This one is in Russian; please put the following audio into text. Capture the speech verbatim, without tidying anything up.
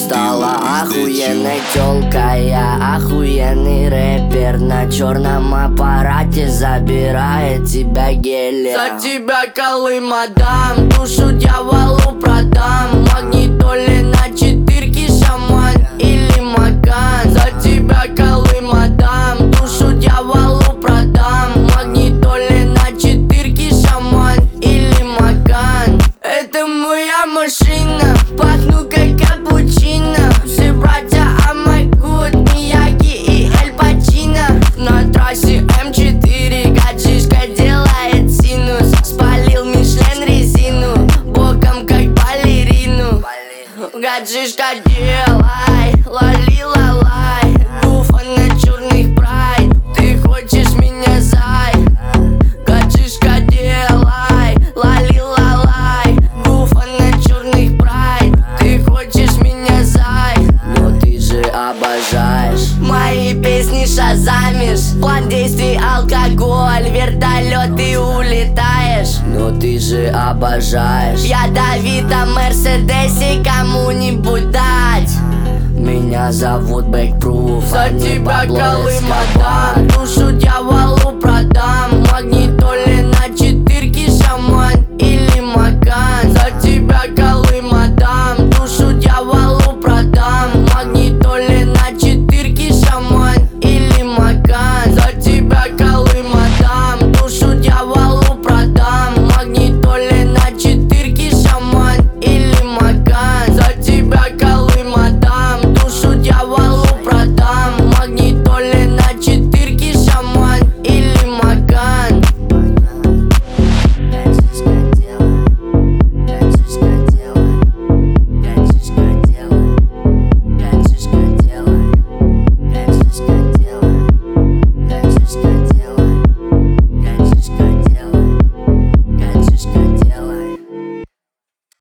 стала охуенной тёлкой. Я охуенный рэпер, на черном аппарате забирает тебя гелия. За тебя Колым отдам, душу дьяволу продам. Магнитоле на четырке, шаман или Маган. За тебя Колым отдам, душу дьяволу продам. Магнитоле на четырке, шаман или Маган. Это моя машина, пахну как капучино. Все братья Амагут, Мияги и Эль Пачино. На трассе эм четыре гаджишка делает синус. Спалил Мишлен резину, боком как балерину. Гаджишка делай, лали-лалай. Гуфа на черных прайд, ты хочешь меня, зай? Гаджишка делай, лали-лалай. Гуфа на черных прайд, ты хочешь меня, зай? Но ты же обожаешь Мои песни шазамишь. План действий алкоголь, вертолет ты улетаешь. Но ты же обожаешь В ядовитом Мерседесе кому-нибудь дать. Меня зовут Бэкпруф, За а не тебя Пабло Колым Эскобар. отдам, душу дьяволу продам.